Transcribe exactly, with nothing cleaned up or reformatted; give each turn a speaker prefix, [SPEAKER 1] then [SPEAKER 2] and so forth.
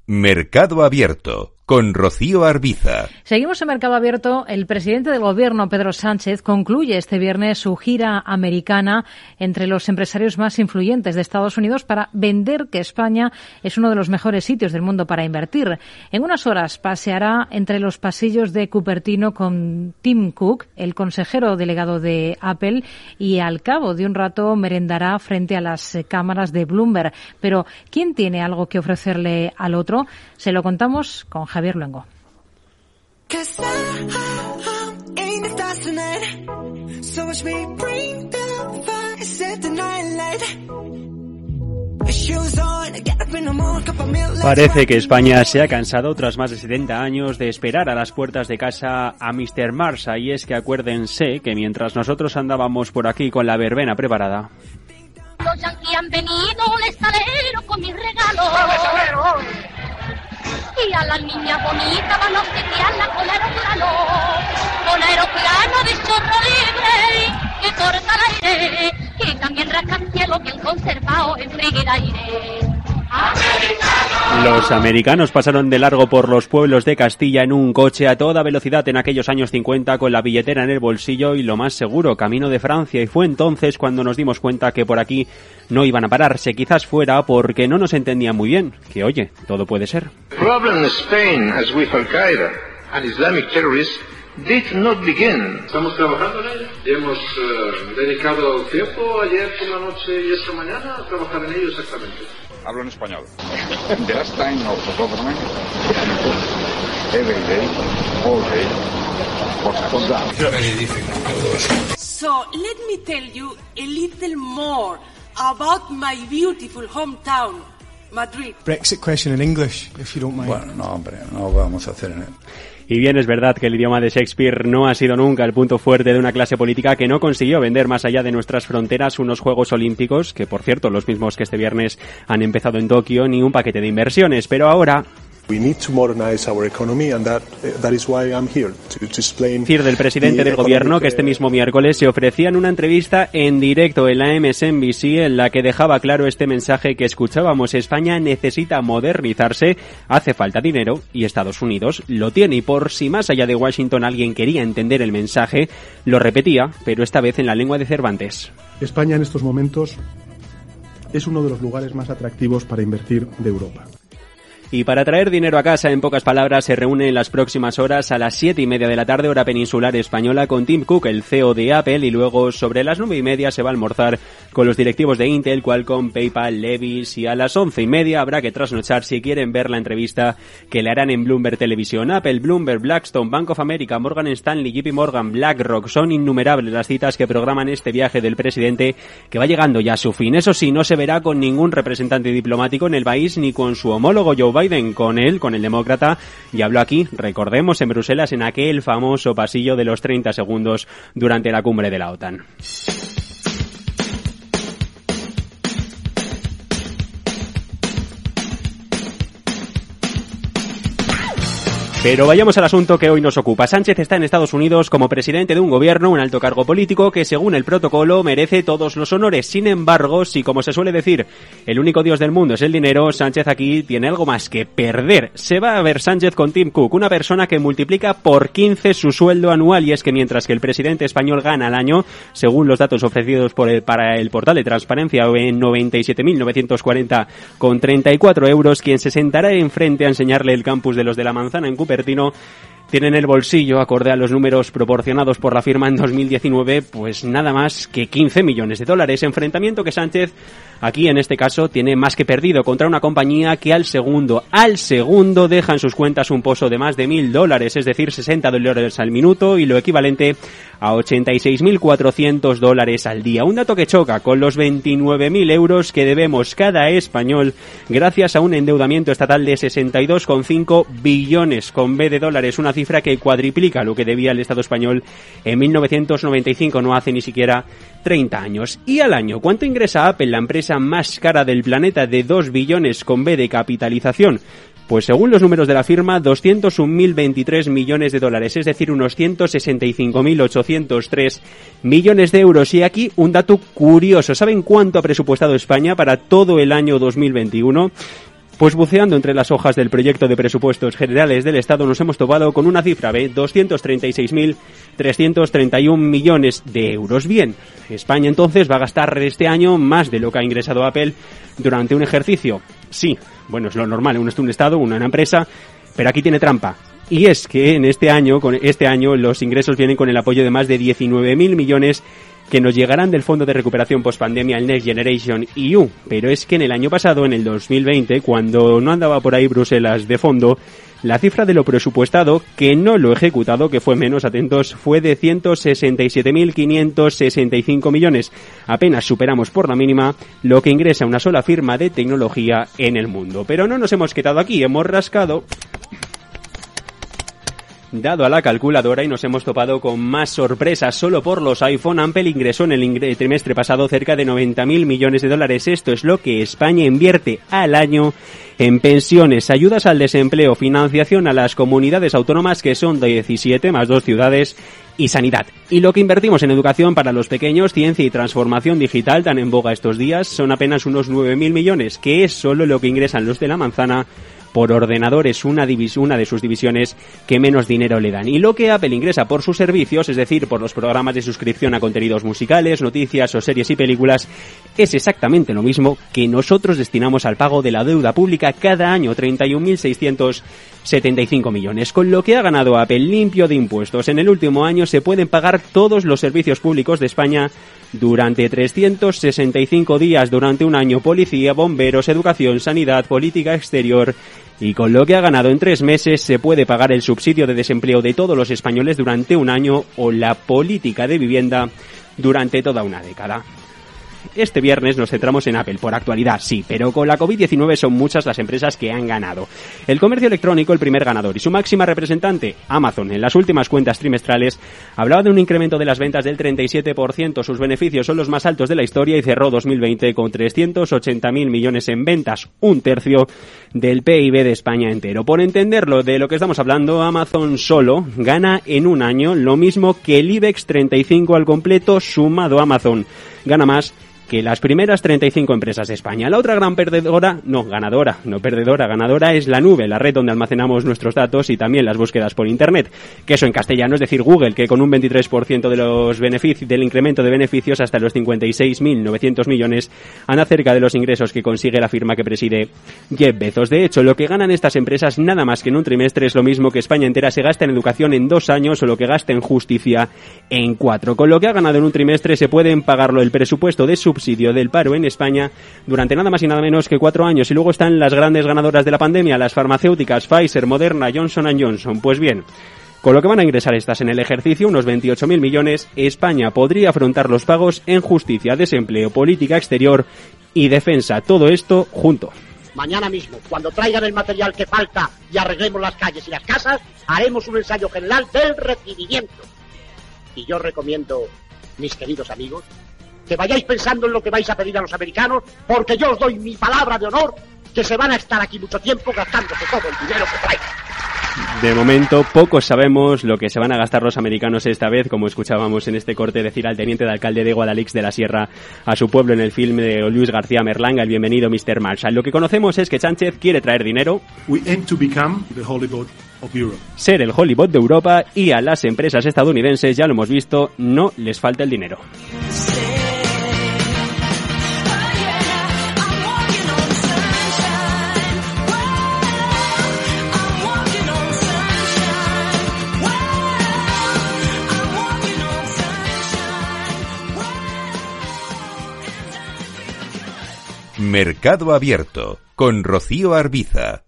[SPEAKER 1] Mercado Abierto, con Rocío Arbiza.
[SPEAKER 2] Seguimos en Mercado Abierto. El presidente del Gobierno, Pedro Sánchez, concluye este viernes su gira americana entre los empresarios más influyentes de Estados Unidos para vender que España es uno de los mejores sitios del mundo para invertir. En unas horas paseará entre los pasillos de Cupertino con Tim Cook, el consejero delegado de Apple, y al cabo de un rato merendará frente a las cámaras de Bloomberg. Pero, ¿quién tiene algo que ofrecerle al otro? Se lo contamos con Javier Luengo.
[SPEAKER 3] Parece que España se ha cansado tras más de setenta años de esperar a las puertas de casa a míster Marsa, y es que acuérdense que mientras nosotros andábamos por aquí con la verbena preparada,
[SPEAKER 4] los yanquis han venido un estalero con mis regalos. Y a la niña bonita van a obsequiarla con aeroplano, con aeroplano de chorro libre, que corta el aire, que también rasca el cielo, bien conservado en freír aire. ¡Americano!
[SPEAKER 3] Los americanos pasaron de largo por los pueblos de Castilla en un coche a toda velocidad en aquellos años cincuenta, con la billetera en el bolsillo y lo más seguro, camino de Francia, y fue entonces cuando nos dimos cuenta que por aquí no iban a pararse. Quizás fuera porque no nos entendían muy bien, que oye, todo puede ser.
[SPEAKER 5] Problem Spain as with Al-Qaeda and Islamic terrorists did not begin.
[SPEAKER 6] Estamos trabajando en ello y hemos uh, dedicado tiempo ayer por la noche y esta mañana a trabajar en ello exactamente.
[SPEAKER 7] Hablo en español. The last time of the government every day, all day, for that.
[SPEAKER 6] Very difficult.
[SPEAKER 8] So let me tell you a little more about my beautiful hometown, Madrid.
[SPEAKER 9] Brexit question in English, if you don't mind.
[SPEAKER 7] Bueno, no, hombre, no vamos a hacer en él.
[SPEAKER 3] Y bien, es verdad que el idioma de Shakespeare no ha sido nunca el punto fuerte de una clase política que no consiguió vender más allá de nuestras fronteras unos Juegos Olímpicos, que por cierto, los mismos que este viernes han empezado en Tokio, ni un paquete de inversiones. Pero ahora...
[SPEAKER 10] We need to modernize our economy and that that is why I'm here to, to explain.
[SPEAKER 3] Decir del presidente del gobierno que este mismo miércoles se ofrecía en una entrevista en directo en la M S N B C en la que dejaba claro este mensaje que escuchábamos: España necesita modernizarse, hace falta dinero y Estados Unidos lo tiene. Y por si más allá de Washington alguien quería entender el mensaje, lo repetía, pero esta vez en la lengua de Cervantes.
[SPEAKER 10] España en estos momentos es uno de los lugares más atractivos para invertir de Europa.
[SPEAKER 3] Y para traer dinero a casa, en pocas palabras, se reúne en las próximas horas a las siete y media de la tarde, hora peninsular española, con Tim Cook, el C E O de Apple, y luego sobre las nueve y media se va a almorzar con los directivos de Intel, Qualcomm, PayPal, Levi's, y a las once y media habrá que trasnochar si quieren ver la entrevista que le harán en Bloomberg Televisión. Apple, Bloomberg, Blackstone, Bank of America, Morgan Stanley, J P Morgan, BlackRock, son innumerables las citas que programan este viaje del presidente, que va llegando ya a su fin. Eso sí, no se verá con ningún representante diplomático en el país ni con su homólogo Joe Biden, con él, con el demócrata, y habló aquí, recordemos, en Bruselas, en aquel famoso pasillo de los treinta segundos durante la cumbre de la OTAN. Pero vayamos al asunto que hoy nos ocupa. Sánchez está en Estados Unidos como presidente de un gobierno, un alto cargo político que, según el protocolo, merece todos los honores. Sin embargo, si, como se suele decir, el único dios del mundo es el dinero, Sánchez aquí tiene algo más que perder. Se va a ver Sánchez con Tim Cook, una persona que multiplica por quince su sueldo anual, y es que mientras que el presidente español gana al año, según los datos ofrecidos por el, para el portal de transparencia, en noventa y siete mil novecientos cuarenta con treinta y cuatro euros, quien se sentará enfrente a enseñarle el campus de los de la Manzana en Cupertino tiene en el bolsillo, acorde a los números proporcionados por la firma en dos mil diecinueve, pues nada más que quince millones de dólares. Enfrentamiento que Sánchez, aquí en este caso, tiene más que perdido contra una compañía que al segundo, al segundo deja en sus cuentas un pozo de más de mil dólares, es decir, sesenta dólares al minuto y lo equivalente a ochenta y seis mil cuatrocientos dólares al día. Un dato que choca con los veintinueve mil euros que debemos cada español gracias a un endeudamiento estatal de sesenta y dos coma cinco billones con B de dólares, una cifra que cuadriplica lo que debía el Estado español en mil novecientos noventa y cinco, no hace ni siquiera treinta años. Y al año, ¿cuánto ingresa Apple, la empresa más cara del planeta, de dos billones con B de capitalización? Pues según los números de la firma, doscientos un mil veintitrés millones de dólares, es decir, unos ciento sesenta y cinco mil ochocientos tres millones de euros. Y aquí un dato curioso. ¿Saben cuánto ha presupuestado España para todo el año dos mil veintiuno? Pues buceando entre las hojas del proyecto de presupuestos generales del Estado nos hemos topado con una cifra de doscientos treinta y seis mil trescientos treinta y uno millones de euros. Bien, España entonces va a gastar este año más de lo que ha ingresado Apple durante un ejercicio. Sí, bueno, es lo normal, uno es un Estado, una empresa, pero aquí tiene trampa. Y es que en este año, con este año los ingresos vienen con el apoyo de más de diecinueve mil millones que nos llegarán del Fondo de Recuperación Postpandemia, el Next Generation E U. Pero es que en el año pasado, en el dos mil veinte, cuando no andaba por ahí Bruselas de fondo, la cifra de lo presupuestado, que no lo ejecutado, que fue menos, atentos, fue de ciento sesenta y siete mil quinientos sesenta y cinco millones. Apenas superamos por la mínima lo que ingresa una sola firma de tecnología en el mundo. Pero no nos hemos quedado aquí, hemos rascado dado a la calculadora y nos hemos topado con más sorpresas. Solo por los iPhone, Apple ingresó en el ingre- trimestre pasado cerca de noventa mil millones de dólares. Esto es lo que España invierte al año en pensiones, ayudas al desempleo, financiación a las comunidades autónomas, que son diecisiete más dos ciudades, y sanidad. Y lo que invertimos en educación para los pequeños, ciencia y transformación digital, tan en boga estos días, son apenas unos nueve mil millones, que es solo lo que ingresan los de la manzana por ordenador. Es una, divis- una de sus divisiones que menos dinero le dan. Y lo que Apple ingresa por sus servicios, es decir, por los programas de suscripción a contenidos musicales, noticias o series y películas, es exactamente lo mismo que nosotros destinamos al pago de la deuda pública cada año, treinta y un mil seiscientos setenta y cinco millones. Con lo que ha ganado Apple limpio de impuestos en el último año, se pueden pagar todos los servicios públicos de España durante trescientos sesenta y cinco días, durante un año: policía, bomberos, educación, sanidad, política exterior. Y con lo que ha ganado en tres meses se puede pagar el subsidio de desempleo de todos los españoles durante un año, o la política de vivienda durante toda una década. Este viernes nos centramos en Apple, por actualidad, sí, pero con la covid diecinueve son muchas las empresas que han ganado. El comercio electrónico, el primer ganador, y su máxima representante, Amazon, en las últimas cuentas trimestrales, hablaba de un incremento de las ventas del treinta y siete por ciento. Sus beneficios son los más altos de la historia y cerró dos mil veinte con trescientos ochenta mil millones en ventas, un tercio del P I B de España entero. Por entenderlo de lo que estamos hablando, Amazon solo gana en un año lo mismo que el IBEX treinta y cinco al completo sumado. Amazon gana más que las primeras treinta y cinco empresas de España. La otra gran perdedora, no, ganadora, no perdedora, ganadora es la nube, la red donde almacenamos nuestros datos y también las búsquedas por Internet, que eso en castellano es decir Google, que con un veintitrés por ciento de los beneficios, del incremento de beneficios hasta los cincuenta y seis mil novecientos millones, anda cerca de los ingresos que consigue la firma que preside Jeff Bezos. De hecho, lo que ganan estas empresas nada más que en un trimestre es lo mismo que España entera se gasta en educación en dos años, o lo que gasta en justicia en cuatro. Con lo que ha ganado en un trimestre se pueden pagarlo el presupuesto de subsidio del paro en España durante nada más y nada menos que cuatro años. Y luego están las grandes ganadoras de la pandemia, las farmacéuticas Pfizer, Moderna, Johnson and Johnson. Pues bien, con lo que van a ingresar estas en el ejercicio, unos veintiocho mil millones, España podría afrontar los pagos en justicia, desempleo, política exterior y defensa. Todo esto junto.
[SPEAKER 11] Mañana mismo, cuando traigan el material que falta y arreglemos las calles y las casas, haremos un ensayo general del recibimiento. Y yo recomiendo, mis queridos amigos, que vayáis pensando en lo que vais a pedir a los americanos, porque yo os doy mi palabra de honor que se van a estar aquí mucho tiempo gastándose todo el dinero que traigan.
[SPEAKER 3] De momento, pocos sabemos lo que se van a gastar los americanos esta vez, como escuchábamos en este corte decir al teniente de alcalde de Guadalix de la Sierra a su pueblo en el filme de Luis García Merlanga, El bienvenido mister Marshall. Lo que conocemos es que Sánchez quiere traer dinero,
[SPEAKER 10] We aim to become the Hollywood of Europe.
[SPEAKER 3] ser el Hollywood de Europa, y a las empresas estadounidenses, ya lo hemos visto, no les falta el dinero.
[SPEAKER 1] Mercado Abierto con Rocío Arbiza.